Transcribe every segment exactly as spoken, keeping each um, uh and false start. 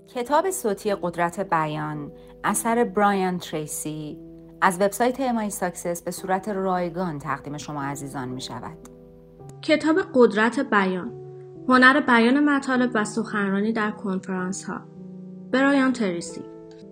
کتاب صوتی قدرت بیان اثر برایان تریسی از وبسایت ام آی ساکسس به صورت رایگان تقدیم شما عزیزان می شود. کتاب قدرت بیان، هنر بیان مطالب و سخنرانی در کنفرانس ها. برایان تریسی.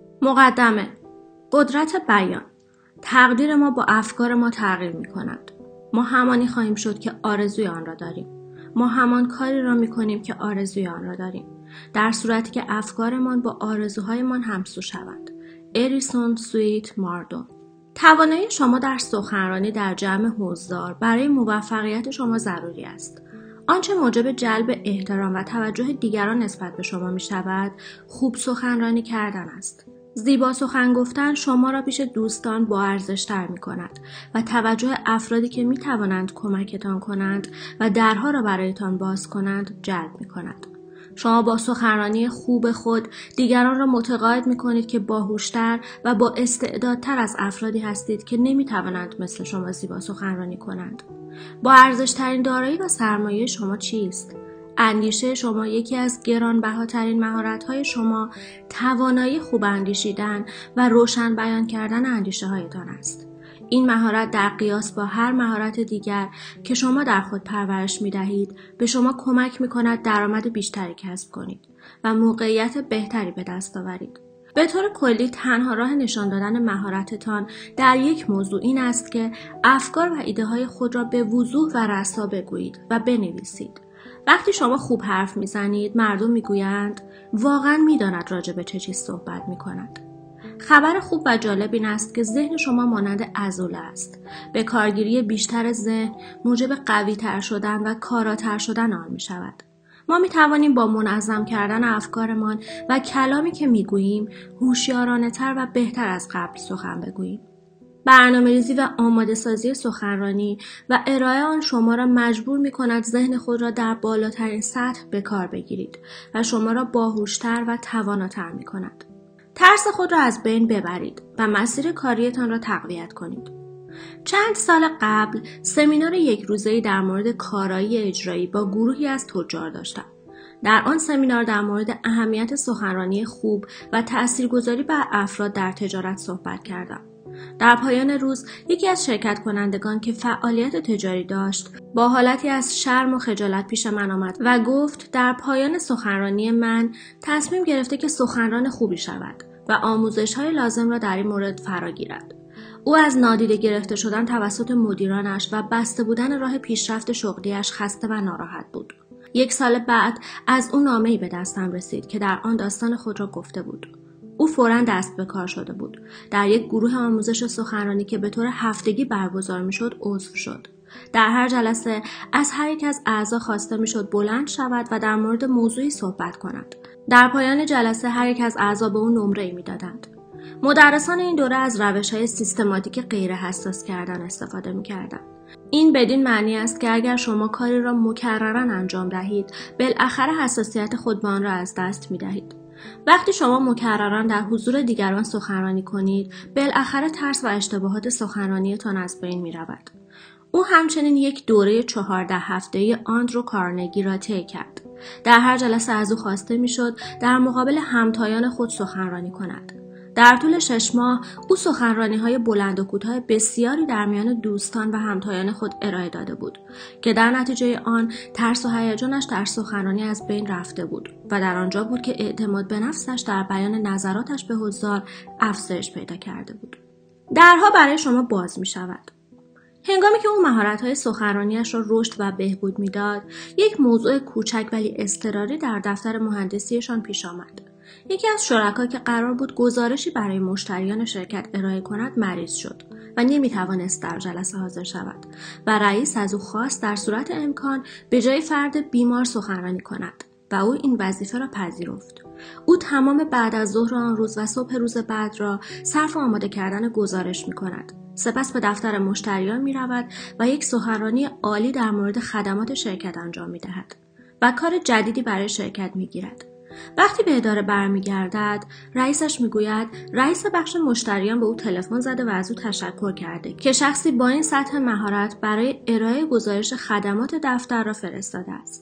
مقدمه. قدرت بیان. تقدیر ما با افکار ما تغییر می کند. ما همانی خواهیم شد که آرزوی آن را داریم. ما همان کاری را می کنیم که آرزوی آن را داریم. در صورتی که افکارمان با آرزوهایمان همسو شوند. اریسون سویت ماردون. توانایی شما در سخنرانی در جمع حضار برای موفقیت شما ضروری است. آنچه موجب جلب احترام و توجه دیگران نسبت به شما می شود، خوب سخنرانی کردن است. زیبا سخن گفتن شما را پیش دوستان با ارزش‌تر می کند و توجه افرادی که می توانند کمکتان کنند و درها را برایتان باز کنند جلب می کند. شما با سخنرانی خوب خود دیگران را متقاعد می کنید که باهوشتر و با استعدادتر از افرادی هستید که نمی توانند مثل شما زیبا سخنرانی کنند. با ارزش‌ترین دارایی و سرمایه شما چیست؟ اندیشه شما. یکی از گرانبهاترین مهارت‌های شما توانایی خوب اندیشیدن و روشن بیان کردن اندیشه‌هایتان است. این مهارت در قیاس با هر مهارت دیگر که شما در خود پرورش می‌دهید به شما کمک می‌کند درآمد بیشتری کسب کنید و موقعیت بهتری به دست آورید. به طور کلی تنها راه نشان دادن مهارتتان در یک موضوع این است که افکار و ایده‌های خود را به وضوح و رسا بگویید و بنویسید. وقتی شما خوب حرف میزنید مردم میگویند واقعا میداند راجع به چه چیز صحبت میکند. خبر خوب و جالب این است که ذهن شما مانند عضله است. به کارگیری بیشتر ذهن موجب قوی تر شدن و کاراتر شدن آن می شود. ما می توانیم با منظم کردن افکارمان و کلامی که می گوییم هوشیارانه تر و بهتر از قبل سخن بگوییم. برنامه‌ریزی و آماده سازی سخنرانی و ارائه آن شما را مجبور می کند ذهن خود را در بالاترین سطح به کار بگیرید و شما را باهوشتر و تواناتر می کند. ترس خود را از بین ببرید و مسیر کاریتان را تقویت کنید. چند سال قبل سمینار یک روزه‌ای در مورد کارایی اجرایی با گروهی از تجار داشتم. در آن سمینار در مورد اهمیت سخنرانی خوب و تاثیرگذاری بر افراد در تجارت صحبت کردم. در پایان روز یکی از شرکت کنندگان که فعالیت تجاری داشت با حالتی از شرم و خجالت پیش من آمد و گفت در پایان سخنرانی من تصمیم گرفته که سخنران خوبی شود و آموزش‌های لازم را در این مورد فرا گیرد. او از نادیده گرفته شدن توسط مدیرانش و بسته بودن راه پیشرفت شغلیش خسته و ناراحت بود. یک سال بعد از او نامه‌ای به دستم رسید که در آن داستان خود را گفته بود. او فوراً دست به کار شده بود. در یک گروه آموزش سخنرانی که به طور هفتگی برگزار می‌شد عضو شد. در هر جلسه از هر یک از اعضا خواسته می‌شد بلند شود و در مورد موضوعی صحبت کند. در پایان جلسه هر یک از اعضا به او نمره‌ای می‌دادند. مدرسان این دوره از روش‌های سیستماتیک غیر حساس کردن استفاده می‌کردند. این بدین معنی است که اگر شما کاری را مکرراً انجام دهید، بالاخره حساسیت خود به آن را از دست می‌دهید. وقتی شما مکرراً در حضور دیگران سخنرانی کنید، بالاخره ترس و اشتباهات سخنرانیتان از بین می‌رود. او همچنین یک دوره چهارده هفته‌ای آندرو کارنگی را طی کرد. در هر جلسه از او خواسته می‌شد در مقابل همتایان خود سخنرانی کند. در طول شش ماه او سخنرانی‌های بلند و کوتاه بسیاری در میان دوستان و همتایان خود ارائه داده بود که در نتیجه آن ترس و هیجانش در سخنرانی از بین رفته بود و در آنجا بود که اعتماد به نفسش در بیان نظراتش به حضار افزایش پیدا کرده بود. درها برای شما باز می‌شود. هنگامی که او مهارت‌های سخنرانیش را رشد و بهبود می‌داد، یک موضوع کوچک ولی اضطراری در دفتر مهندسیشان پیش آمد. یکی از شرکا که قرار بود گزارشی برای مشتریان شرکت ارائه کند مریض شد و نمی‌توانست در جلسه حاضر شود و رئیس از او خواست در صورت امکان به جای فرد بیمار سخنرانی کند و او این وظیفه را پذیرفت. او تمام بعد از ظهر آن روز و صبح روز بعد را صرف آماده کردن گزارش می‌کند. سپس به دفتر مشتریان می‌رود و یک سخنرانی عالی در مورد خدمات شرکت انجام می‌دهد و کار جدیدی برای شرکت می‌گیرد. وقتی به اداره برمیگردد، رئیسش میگوید رئیس بخش مشتریان به او تلفن زده و از او تشکر کرده که شخصی با این سطح مهارت برای ارائه گزارش خدمات دفتر را فرستاده است.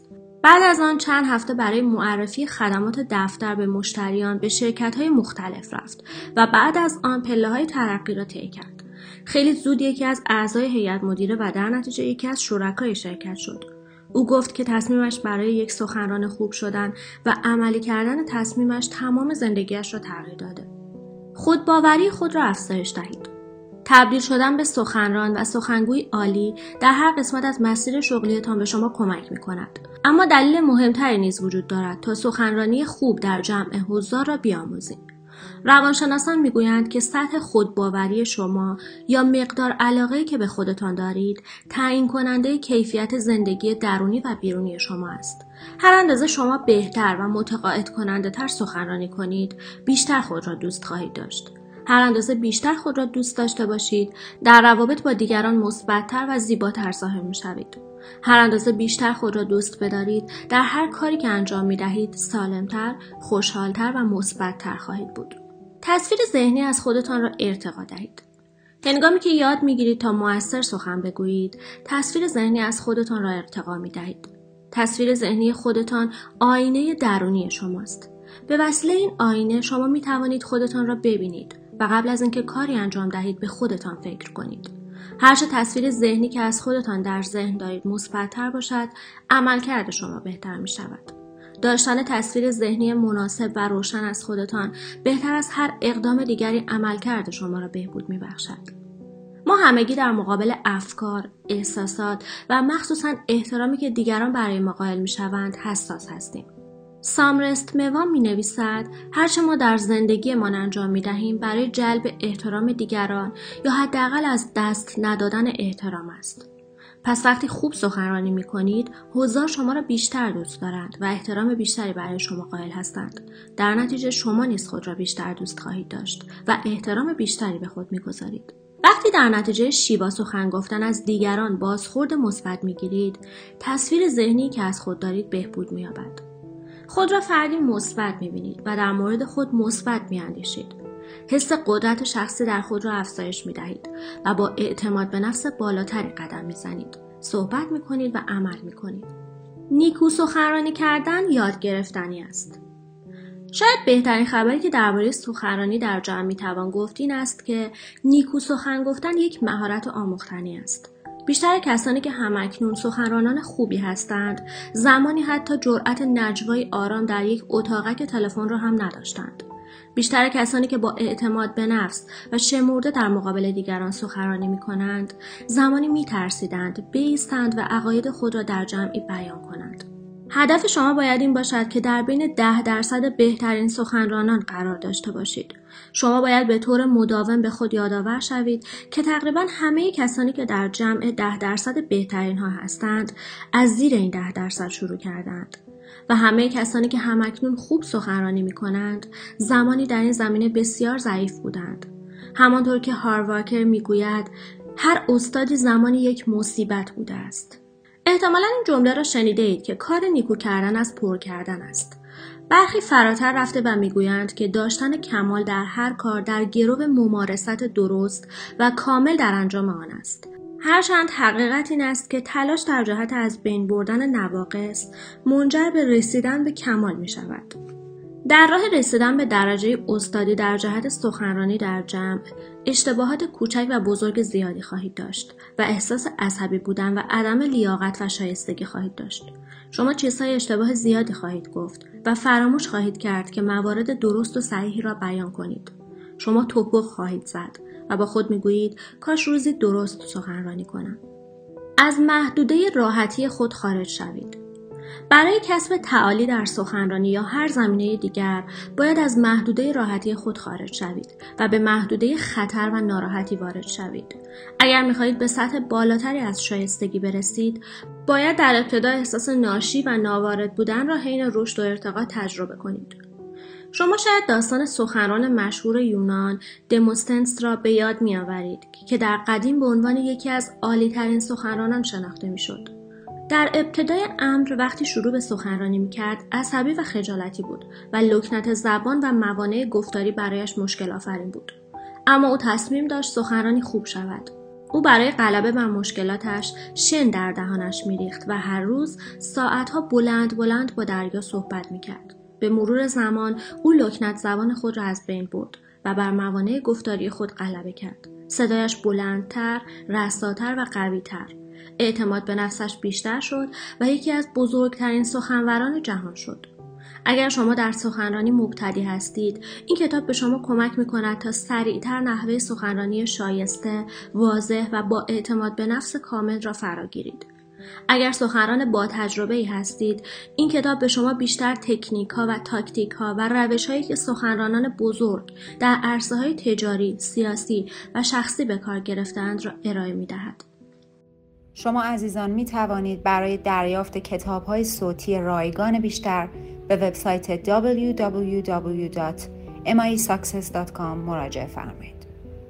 بعد از آن چند هفته برای معرفی خدمات دفتر به مشتریان به شرکت‌های مختلف رفت و بعد از آن پله‌های ترقی را طی کرد. خیلی زود یکی از اعضای هیئت مدیره و در نتیجه یکی از شرکای شرکت شد. او گفت که تصمیمش برای یک سخنران خوب شدن و عملی کردن تصمیمش تمام زندگیش را تغییر داده. خودباوری خود را افزایش دهید. تبدیل شدن به سخنران و سخنگوی عالی در هر قسمت از مسیر شغلیتان به شما کمک می کند. اما دلیل مهمتری نیز وجود دارد تا سخنرانی خوب در جمع حضار را بیاموزید. روانشناسان میگویند که سطح خودباوری شما یا مقدار علاقه‌ای که به خودتان دارید تعیین کننده کیفیت زندگی درونی و بیرونی شما است. هر اندازه شما بهتر و متقاعد کننده تر سخنرانی کنید، بیشتر خود را دوست خواهید داشت. هر اندازه بیشتر خود را دوست داشته باشید، در روابط با دیگران مثبت‌تر و زیباتر ظاهر می‌شوید. هر اندازه بیشتر خود را دوست بدارید، در هر کاری که انجام می‌دهید سالم‌تر، خوشحال‌تر و مثبت‌تر خواهید بود. تصویر ذهنی از خودتان را ارتقا دهید. هنگامی که یاد می‌گیرید تا مؤثر سخن بگویید، تصویر ذهنی از خودتان را ارتقا می‌دهید. تصویر ذهنی خودتان آینه درونی شماست. به وسیله این آینه شما می‌توانید خودتان را ببینید و قبل از اینکه کاری انجام دهید به خودتان فکر کنید. هرچه تصویر ذهنی که از خودتان در ذهن دارید مثبت‌تر باشد، عملکرد شما بهتر می‌شود. داشتن تصویر ذهنی مناسب و روشن از خودتان بهتر از هر اقدام دیگری عملکرد شما را بهبود می‌بخشد. ما همگی در مقابل افکار، احساسات و مخصوصاً احترامی که دیگران برای ما قائل می‌شوند حساس هستیم. سامرست موان می نویسد هرچه ما در زندگیمان انجام می دهیم برای جلب احترام دیگران یا حداقل از دست ندادن احترام است. پس وقتی خوب سخنرانی می کنید، حضار شما را بیشتر دوست دارند و احترام بیشتری برای شما قائل هستند. در نتیجه شما نیز خود را بیشتر دوست خواهید داشت و احترام بیشتری به خود می گذارید. وقتی در نتیجه شیوا سخن گفتن از دیگران بازخورد مثبت می گیرید، تصویر ذهنی که از خود دارید بهبود می یابد. خود را فردی مثبت می‌بینید و در مورد خود مثبت می‌اندیشید. حس قدرت شخصی در خود را افزایش می‌دهید و با اعتماد به نفس بالاتری قدم می‌زنید. صحبت می‌کنید و عمل می‌کنید. نیکو سخنرانی کردن یاد گرفتنی است. شاید بهترین خبری که درباره سخنرانی در جمع می‌توان گفت این است که نیکو سخن گفتن یک مهارت آموختنی است. بیشتر کسانی که همکنون سخنرانان خوبی هستند، زمانی حتی جرأت نجوای آرام در یک اتاقک تلفن را هم نداشتند. بیشتر کسانی که با اعتماد به نفس و شمرده در مقابل دیگران سخنرانی می کنند، زمانی می ترسیدند، بایستند و عقاید خود را در جمعی بیان کنند. هدف شما باید این باشد که در بین ده درصد بهترین سخنرانان قرار داشته باشید. شما باید به طور مداوم به خود یادآور شوید که تقریباً همه کسانی که در جمع ده درصد بهترین ها هستند از زیر این ده درصد شروع کردند و همه کسانی که همکنون خوب سخنرانی می کنند زمانی در این زمینه بسیار ضعیف بودند. همانطور که هارواکر می گوید هر استادی زمانی یک مصیبت بوده است. احتمالاً این جمله را شنیده اید که کار نیکو کردن از پر کردن است. برخی فراتر رفته و میگویند که داشتن کمال در هر کار در گرو ممارست درست و کامل در انجام آن است. هرچند حقیقت این است که تلاش در جهت از بین بردن نواقص منجر به رسیدن به کمال می شود. در راه رسیدن به درجه استادی در جهت سخنرانی در جمع، اشتباهات کوچک و بزرگ زیادی خواهید داشت و احساس عصبی بودن و عدم لیاقت و شایستگی خواهید داشت. شما چیزهای اشتباه زیادی خواهید گفت و فراموش خواهید کرد که موارد درست و صحیحی را بیان کنید. شما توپق خواهید زد و با خود میگویید کاش روزی درست سخنرانی کنم. از محدوده راحتی خود خارج شوید. برای کسب تعالی در سخنرانی یا هر زمینه دیگر باید از محدوده راحتی خود خارج شوید و به محدوده خطر و ناراحتی وارد شوید. اگر می‌خواهید به سطح بالاتری از شایستگی برسید، باید در ابتدا احساس ناشی و ناوارد بودن را حین رشد و ارتقا تجربه کنید. شما شاید داستان سخنران مشهور یونان دموستنس را به یاد می‌آورید که در قدیم به عنوان یکی از عالی‌ترین سخنرانان شناخته می‌شد. در ابتدای امر وقتی شروع به سخنرانی می‌کرد، عصبی و خجالتی بود و لکنت زبان و موانع گفتاری برایش مشکل آفرین بود. اما او تصمیم داشت سخنرانی خوب شود. او برای غلبه بر مشکلاتش شن در دهانش میریخت و هر روز ساعتها بلند بلند با دریا صحبت میکرد. به مرور زمان او لکنت زبان خود را از بین برد و بر موانع گفتاری خود غلبه کرد. صدایش بلندتر، رساتر و قویتر. اعتماد به نفسش بیشتر شد و یکی از بزرگترین سخنوران جهان شد. اگر شما در سخنرانی مبتدی هستید، این کتاب به شما کمک می‌کند تا سریعتر نحوه سخنرانی شایسته، واضح و با اعتماد به نفس کامل را فراگیرید. اگر سخنران با تجربه‌ای هستید، این کتاب به شما بیشتر تکنیک‌ها و تاکتیک‌ها و روش‌هایی که سخنرانان بزرگ در عرصه‌های تجاری، سیاسی و شخصی به کار گرفته‌اند را ارائه می‌دهد. شما عزیزان می توانید برای دریافت کتاب‌های صوتی رایگان بیشتر به وبسایت دبلیو دبلیو دبلیو دات ام آی ساکسس دات کام مراجعه فرمایید.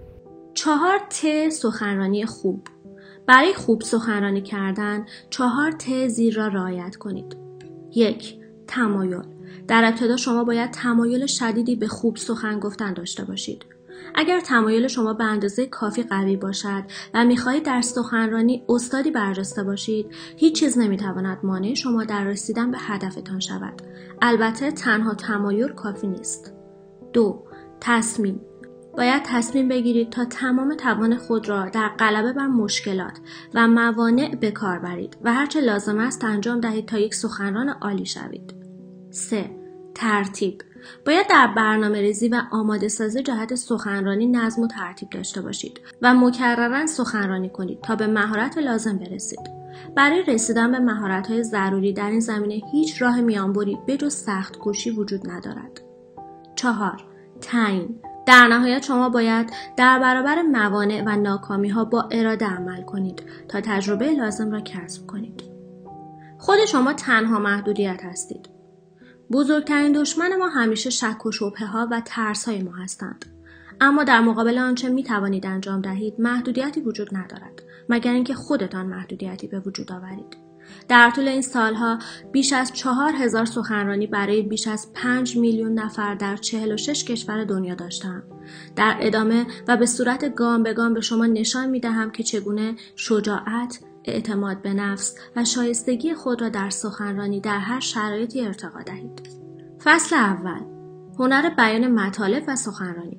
چهار ت سخنرانی خوب. برای خوب سخنرانی کردن چهار ت زیر را رعایت کنید. یک. تمایل. در ابتدا شما باید تمایل شدیدی به خوب سخن گفتن داشته باشید. اگر تمایل شما به اندازه کافی قوی باشد و می‌خواهید در سخنرانی استادی برجسته باشید، هیچ چیز نمی‌تواند مانع شما در رسیدن به هدفتان شود. البته تنها تمایل کافی نیست. دو. تصمیم. باید تصمیم بگیرید تا تمام توان خود را در غلبه بر مشکلات و موانع به کار برید و هرچه لازم است انجام دهید تا یک سخنران عالی شوید. سه. ترتیب. باید در برنامه ریزی و آماده سازی جهت سخنرانی نظم و ترتیب داشته باشید و مکرراً سخنرانی کنید تا به مهارت لازم برسید. برای رسیدن به مهارت‌های ضروری در این زمینه هیچ راه میانبری بجز سخت‌کوشی وجود ندارد. چهار. تعیین. در نهایت شما باید در برابر موانع و ناکامی‌ها با اراده عمل کنید تا تجربه لازم را کسب کنید. خود شما تنها محدودیت هستید. بزرگترین دشمن ما همیشه شک و شبهه‌ها و ترس‌های ما هستند. اما در مقابل آنچه می توانید انجام دهید محدودیتی وجود ندارد مگر اینکه خودتان محدودیتی به وجود آورید. در طول این سالها بیش از چهار هزار سخنرانی برای بیش از پنج میلیون نفر در چهل و شش کشور دنیا داشتم. در ادامه و به صورت گام به گام به شما نشان می دهم که چگونه شجاعت، اعتماد به نفس و شایستگی خود را در سخنرانی در هر شرایطی ارتقا دهید. فصل اول. هنر بیان مطالب و سخنرانی.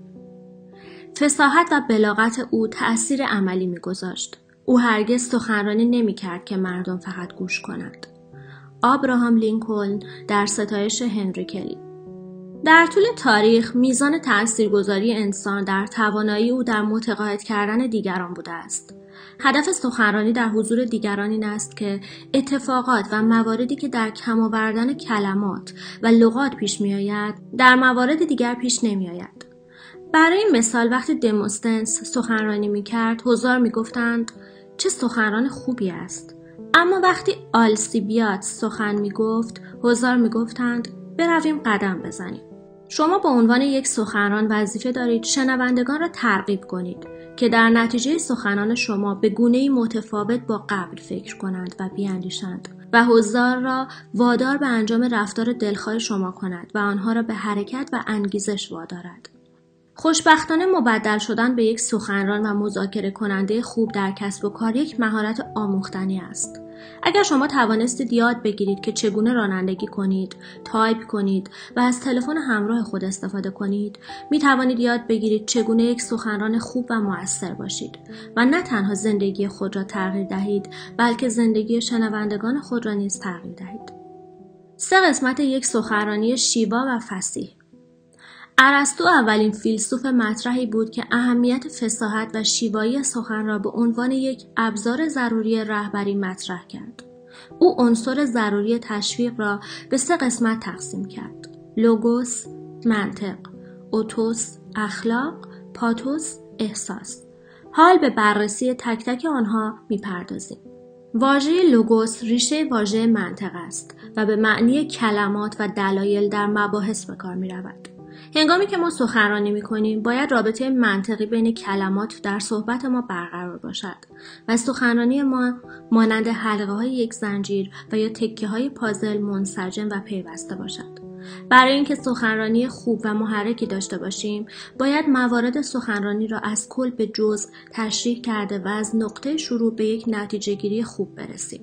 فصاحت و بلاغت او تأثیر عملی می‌گذاشت. او هرگز سخنرانی نمی‌کرد که مردم فقط گوش کنند. آبراهام لینکلن در ستایش هنری کلی. در طول تاریخ میزان تأثیرگذاری انسان در توانایی او در متقاعد کردن دیگران بوده است. هدف سخنرانی در حضور دیگران این است که اتفاقات و مواردی که در کم آوردن کلمات و لغات پیش می آید در موارد دیگر پیش نمی آید. برای مثال وقتی دموستنس سخنرانی می کرد حضار می گفتند چه سخنران خوبی است. اما وقتی آلسیبیاد سخن می گفت حضار می گفتند برویم قدم بزنیم. شما به عنوان یک سخنران وظیفه دارید شنوندگان را ترغیب کنید که در نتیجه سخنان شما به گونه‌ای متفاوت با قبل فکر کنند و بیاندیشند و حضار را وادار به انجام رفتار دلخواه شما کند و آنها را به حرکت و انگیزش وادارد. خوشبختانه مبدل شدن به یک سخنران و مذاکره کننده خوب در کسب و کار یک مهارت آموختنی است. اگر شما توانستید یاد بگیرید که چگونه رانندگی کنید، تایپ کنید و از تلفن همراه خود استفاده کنید، می توانید یاد بگیرید چگونه یک سخنران خوب و مؤثر باشید و نه تنها زندگی خود را تغییر دهید، بلکه زندگی شنوندگان خود را نیز تغییر دهید. سه قسمت یک سخنرانی شیوا و فصیح. ارسطو اولین فیلسوف مطرحی بود که اهمیت فصاحت و شیوایی سخن را به عنوان یک ابزار ضروری رهبری مطرح کرد. او عنصر ضروری تشویق را به سه قسمت تقسیم کرد: لوگوس، منطق، اوتوس، اخلاق، پاتوس، احساس. حال به بررسی تک تک آنها می‌پردازیم. واژه لوگوس ریشه واژه منطق است و به معنی کلمات و دلایل در مباحث به کار می‌رود. هنگامی که ما سخنرانی می‌کنیم باید رابطه منطقی بین کلمات در صحبت ما برقرار باشد و سخنرانی ما مانند حلقه‌های یک زنجیر و یا تکه‌های پازل منسجم و پیوسته باشد. برای اینکه سخنرانی خوب و محرکی داشته باشیم، باید موارد سخنرانی را از کل به جزء تشریح کرده و از نقطه شروع به یک نتیجه گیری خوب برسیم.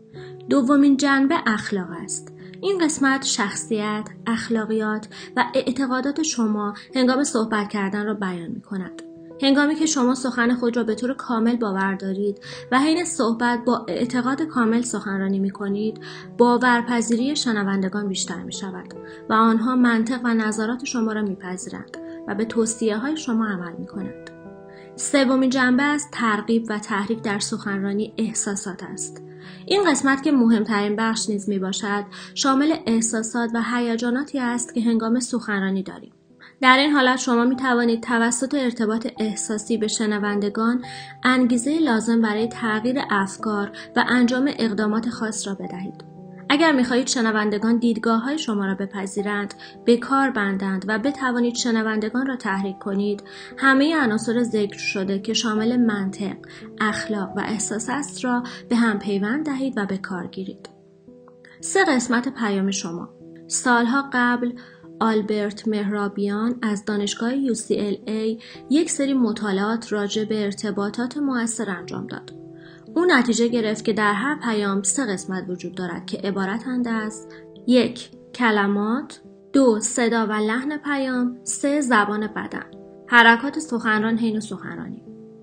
دومین جنبه اخلاق است. این قسمت شخصیت، اخلاقیات و اعتقادات شما هنگام صحبت کردن را بیان می کند. هنگامی که شما سخن خود را به طور کامل باور دارید و حین صحبت با اعتقاد کامل سخنرانی می کنید، باورپذیری شنوندگان بیشتر می شود و آنها منطق و نظرات شما را می پذیرند و به توصیه های شما عمل می کنند. سومین جنبه از ترغیب و تحریک در سخنرانی احساسات است. این قسمت که مهمترین بخش نیز می باشد، شامل احساسات و هیجاناتی است که هنگام سخنرانی داریم. در این حالت شما می توانید توسط ارتباط احساسی به شنوندگان انگیزه لازم برای تغییر افکار و انجام اقدامات خاص را بدهید. اگر می خواهید شنوندگان دیدگاه های شما را بپذیرند، به کار بندند و بتوانید شنوندگان را تحریک کنید، همه عناصر ذکر شده که شامل منطق، اخلاق و احساس است را به هم پیوند دهید و به کار گیرید. سه قسمت پیام شما. سالها قبل آلبرت مهرابیان از دانشگاه یو سی ال ای یک سری مطالعات راجع به ارتباطات مؤثر انجام داد. او نتیجه گرفت که در هر پیام سه قسمت وجود دارد که عبارتند از یک کلمات، دو صدا و لحن پیام، سه زبان بدن، حرکات سخنران حین سخنرانی.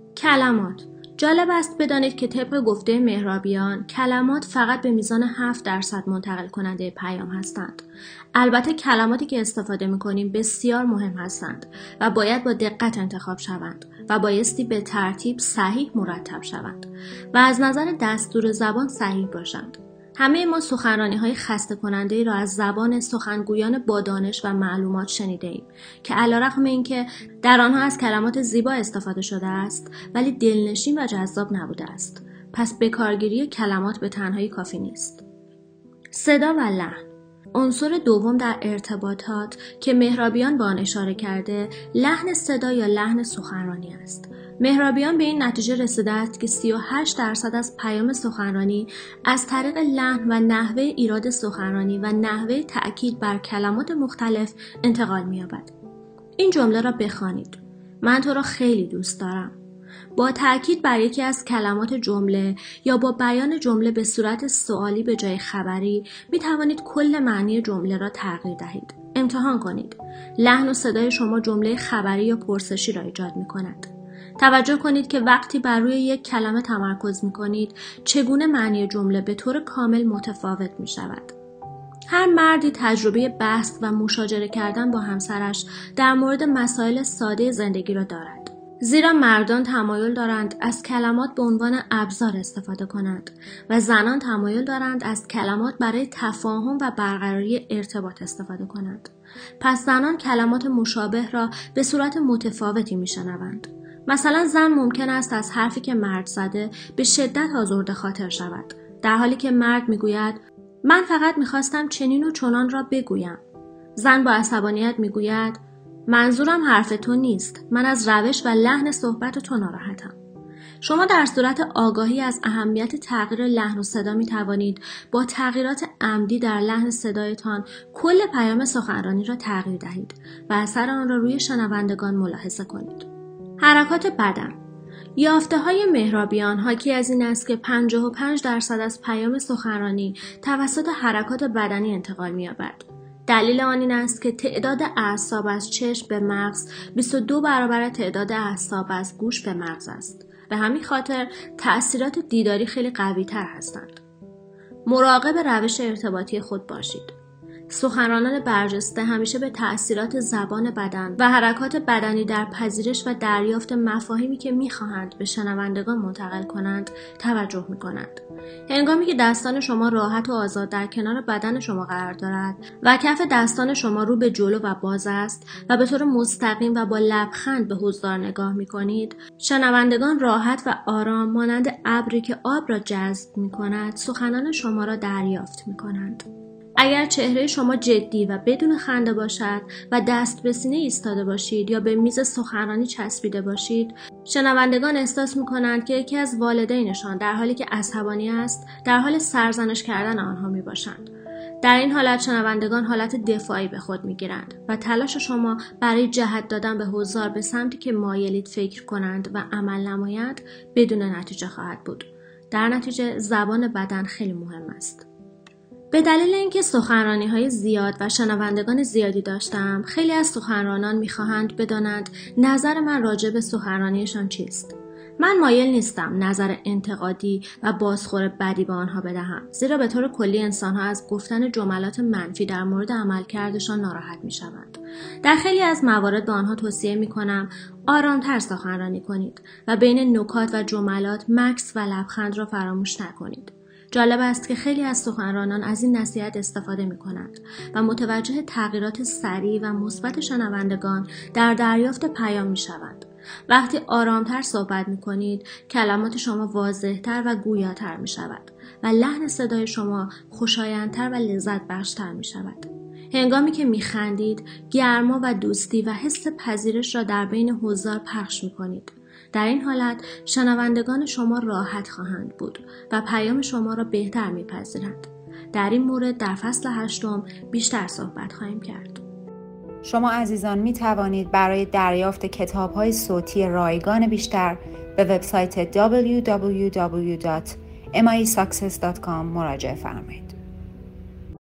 کلمات. جالب است بدانید که طبق گفته مهرابیان کلمات فقط به میزان هفت درصد منتقل کننده پیام هستند. البته کلماتی که استفاده می‌کنیم بسیار مهم هستند و باید با دقت انتخاب شوند و بایستی به ترتیب صحیح مرتب شوند و از نظر دستور زبان صحیح باشند. همه ما سخنرانی‌های خسته کننده‌ای را از زبان سخنگویان با دانش و معلومات شنیده‌ایم که علیرغم اینکه در آنها از کلمات زیبا استفاده شده است، ولی دلنشین و جذاب نبوده است. پس به کارگیری کلمات به تنهایی کافی نیست. صدا و لحن. عنصر دوم در ارتباطات که مهرابیان به آن اشاره کرده، لحن صدا یا لحن سخنرانی است. مهرابیان به این نتیجه رسیده است که سی و هشت درصد از پیام سخنرانی از طریق لحن و نحوه ایراد سخنرانی و نحوه تأکید بر کلمات مختلف انتقال می‌یابد. این جمله را بخوانید: من تو را خیلی دوست دارم. با تأکید بر یکی از کلمات جمله یا با بیان جمله به صورت سوالی به جای خبری می توانید کل معنی جمله را تغییر دهید. امتحان کنید. لحن و صدای شما جمله خبری یا پرسشی را ایجاد می کند. توجه کنید که وقتی بر روی یک کلمه تمرکز می کنید چگونه معنی جمله به طور کامل متفاوت می شود. هر مردی تجربه بحث و مشاجره کردن با همسرش در مورد مسائل ساده زندگی را دارد. زیرا مردان تمایل دارند از کلمات به عنوان ابزار استفاده کنند و زنان تمایل دارند از کلمات برای تفاهم و برقراری ارتباط استفاده کنند. پس زنان کلمات مشابه را به صورت متفاوتی میشنوند. مثلا زن ممکن است از حرفی که مرد زده به شدت آزرده خاطر شود، در حالی که مرد میگوید من فقط میخواستم چنین و چنان را بگویم. زن با عصبانیت میگوید منظورم حرف تو نیست، من از روش و لحن صحبت تو ناراحتم. شما در صورت آگاهی از اهمیت تغییر لحن و صدا می توانید با تغییرات عمدی در لحن صدایتان کل پیام سخنرانی را تغییر دهید و اثر آن را روی شنوندگان ملاحظه کنید. حرکات بدن. یافته های مهرابیان حاکی از این است که پنجاه و پنج درصد از پیام سخنرانی توسط حرکات بدنی انتقال می یابد. دلیل آن این است که تعداد اعصاب از چشم به مغز بیست و دو برابر تعداد اعصاب از گوش به مغز است. به همین خاطر تأثیرات دیداری خیلی قوی تر هستند. مراقب روش ارتباطی خود باشید. سخنرانان برجسته همیشه به تأثیرات زبان بدن و حرکات بدنی در پذیرش و دریافت مفاهیمی که می‌خواهند به شنوندگان منتقل کنند توجه می‌کنند. هنگامی که دستان شما راحت و آزاد در کنار بدن شما قرار دارد و کف دستان شما رو به جلو و باز است و به طور مستقیم و با لبخند به حضار نگاه می‌کنید، شنوندگان راحت و آرام مانند ابری که آب را جذب می‌کند سخنان شما را دریافت می‌کنند. اگر چهره شما جدی و بدون خنده باشد و دست به سینه ایستاده باشید یا به میز سخنرانی چسبیده باشید، شنوندگان احساس می‌کنند که یکی از والدینشان در حالی که عصبانی است، در حال سرزنش کردن آنها می‌باشند. در این حالت شنوندگان حالت دفاعی به خود میگیرند و تلاش شما برای جهت دادن به حضار به سمتی که مایلید فکر کنند و عمل نمایند بدون نتیجه خواهد بود. در نتیجه زبان بدن خیلی مهم است. به دلیل اینکه سخنرانی‌های زیاد و شنوندگان زیادی داشتم، خیلی از سخنرانان می‌خواهند بدانند نظر من راجع به سخنرانیشان چیست. من مایل نیستم نظر انتقادی و بازخور بدی به آنها بدهم، زیرا به طور کلی انسان‌ها از گفتن جملات منفی در مورد عملکردشان ناراحت می‌شوند. در خیلی از موارد به آنها توصیه می‌کنم آرام‌تر سخنرانی کنید و بین نکات و جملات مکث و لبخند را فراموش نکنید. جالب است که خیلی از سخنرانان از این نصیحت استفاده می‌کنند و متوجه تغییرات سریع و مثبت شنوندگان در دریافت پیام می‌شوند. وقتی آرامتر صحبت می‌کنید، کلمات شما واضح‌تر و گویاتر می‌شود و لحن صدای شما خوشایندتر و لذت بخش‌تر می‌شود. هنگامی که می‌خندید، گرما و دوستی و حس پذیرش را در بین حضار پخش می‌کنید. در این حالت شنوندگان شما راحت خواهند بود و پیام شما را بهتر می‌پذیرند. در این مورد در فصل هشتم بیشتر صحبت خواهیم کرد. شما عزیزان می توانید برای دریافت کتاب‌های صوتی رایگان بیشتر به وبسایت دبلیو دبلیو دبلیو دات ام آی ساکسس دات کام مراجعه فرمایید.